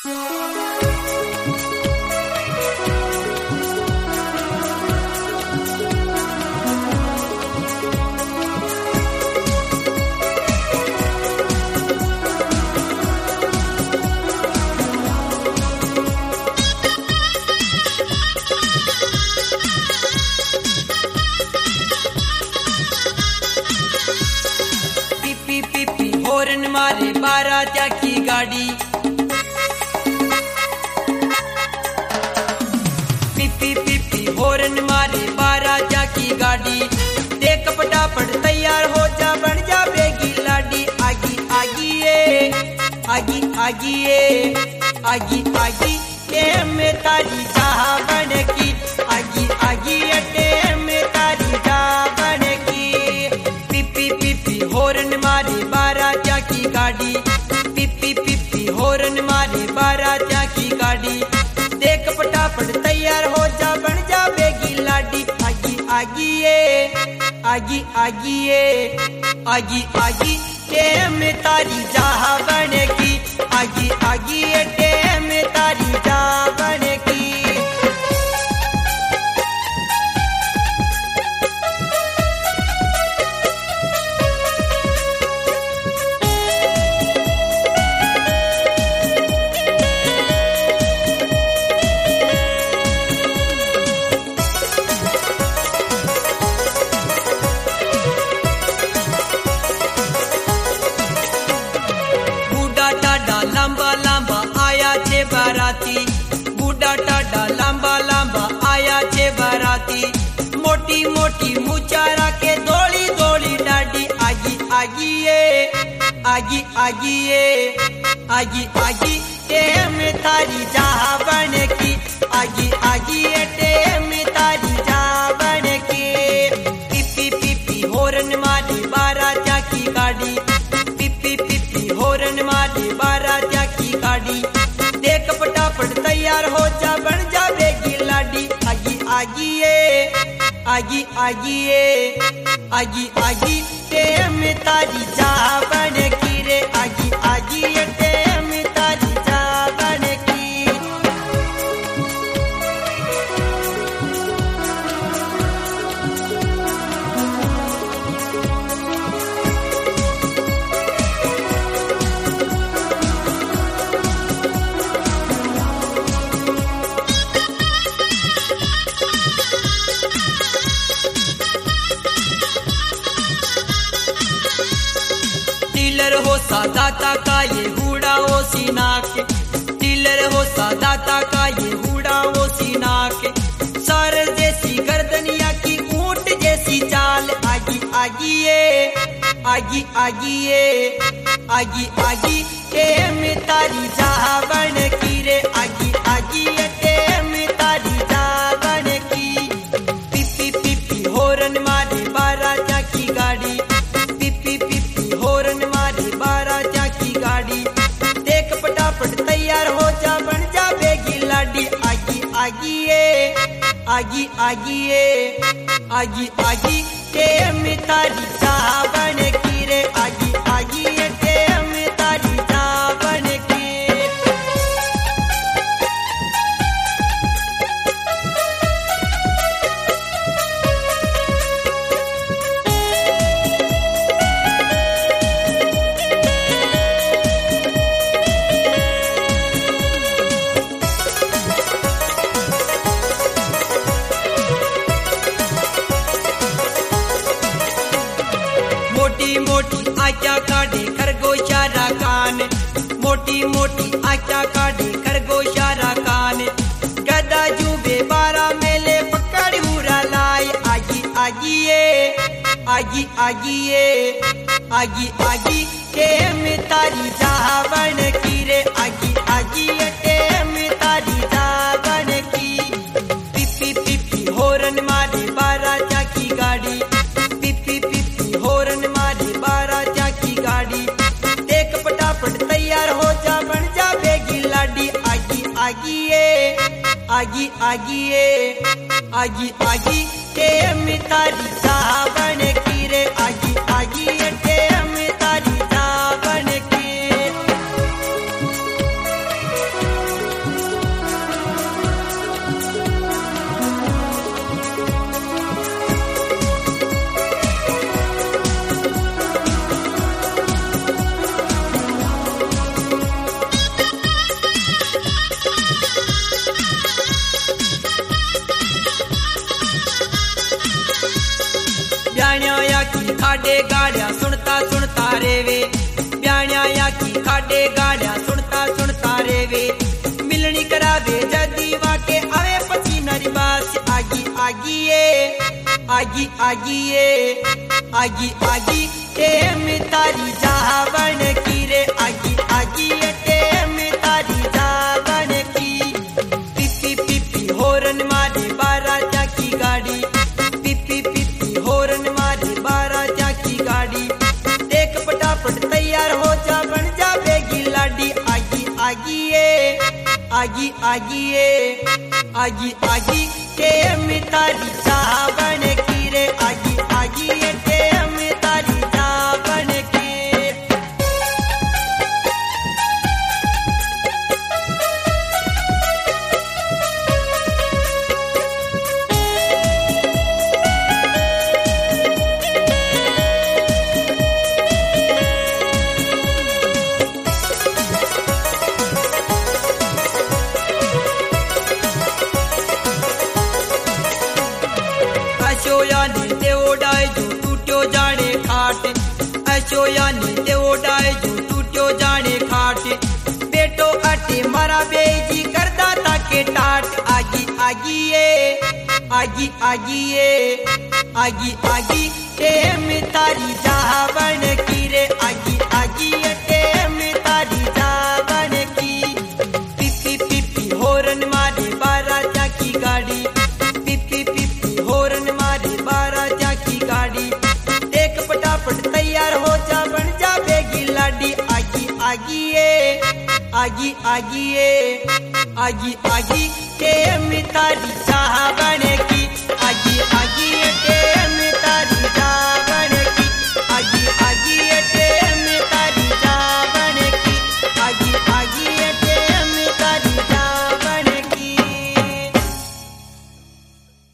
Horn मारे बारात्या की गाड़ी, पिपी पिपी हॉर्न मारे बारात्या की गाड़ी। देख फटाफट तैयार हो जा, बन जा बेगी लाडी। आगी आगी ये आगी आगी ये आगी आगी टेम में तारी चाह बन की। आगी आगी ये टेम में तारी चाह बन की। पिपी पिपी हॉर्न मारे बारात्या की गाड़ी, पिपी पिपी हॉर्न मारे बारात्या की गाड़ी। देख फटाफट तैयार हो जा, बन जा बेगी लाडी। आगी आगी ये आगी आगी ये आगी आगी टेम में तारी चाह बन की। आगी आगी ये टेम में तारी चाह बन की। लंबा लंबा आया छे बाराती, बूढ़ा टाडा लंबा लंबा आया छे बाराती। मोटी मोटी मुचारा के दौड़ी दौड़ी डाडी। आगी आगी ये आगी आगी ये आगी आगी टेम में तारी चाह बन की। आगी आगी ये टेम में तारी चाह बन की। पिपी पिपी हॉर्न मारी बारात्या की गाड़ी, पिपी पिपी हॉर्न मारी बारात्या की गाड़ी। देख फटाफट तैयार हो जा, बन जा बेगी लाडी। आगी आगी ये आगी आगी ये आगी आगी टेम में तारी चाह बन की रे। आगी आगी ये टेम में तारी चाह बन की। टीलर हो सादाता का ये हुड़ा हो सीनाक, टीलर हो सादाता का ये हुड़ा हो सीनाक। सर जैसी गर्दनिया की ऊंट जैसी चाल। आगी आगी ये आगी आगी ये आगी आगी टेम में तारी चाह बन की रे। आगी आगी ये टेम में तारी चाह बन की। पिपी पिपी हॉर्न मारे बारात्या की गाड़ी, पिपी पिपी हॉर्न मारे बारात्या की गाड़ी। देख फटाफट तैयार हो जा, बन जा बेगी लाडी। आगी आगी ये आगी आगी ये आगी आगी टेम में तारी चाह बन की रे। आगी आगी ये टेम में तारी चाह बन की। मोटी मोटी आचा काढ़े खरगोशारा कान, मोटी मोटी आचा काढ़े खरगोशारा कान। गदा जूबे बारा मेले पकड़ हुरा लाए। आगी आगी ये आगी आगी ये आगी आगी टेम में तारी चाह बन की रे। आगी आगी ये टेम में तारी चाह बन की। पिपी पिपी हॉर्न मारे बारात्या की गाड़ी, पिपी पिपी हॉर्न मारे बारात्या की गाड़ी। देख फटाफट तैयार हो जा, बन जा बेगी लाडी। आगी आगी ये आगी आगी ये आगी आगी टेम में तारी चाह बन की रे। आगी आगी ये टेम में तारी चाह बन की। खाडे गाड़िया सुनता सुनता रेवे, ब्याणिया आखी खाडे गाड़िया सुनता सुनता रेवे। मिलनी करावे जदी वाके आवे पची नरी बास आगी आगी ये आगी आगी ये आगी आगी टेम तारी जावन की रे आगी आगी ये टेम तारी जावन की। पिपी पिपी होरन मारे बारा जाकी गाड़ी, पिपी पिपी होरन मारे बारा जाकी गाड़ी। देख पटापट तैयार हो जा बन जा बेगी लाडी आगी आगी ये आगी आगी ये आगी आगी टेम तारी जावन की रे आगी आगी ये टेम तारी जावन की। अशोया ने ते ओडाए जो टूट्यो जाने खाट, अशोया ने ते ओडाए जो टूट्यो जाने खाट। बेटो अटे मारा बेजी करदा ताके टाट आगी आगी ये आगी आगी ये आगी आगी टेम तारी जावन की रे आगी आगी ये टेम तारी जावन की। पिपी पिपी होरन मारे बारा जाकी गाड़ी, पिपी पिपी होरन मारे बारा जाकी गाड़ी। देख पटापट तैयार हो जा बन जा बेगी लाडी आगी आगी ये आगी आगी ये आगी आगी टेम तारी जावन की।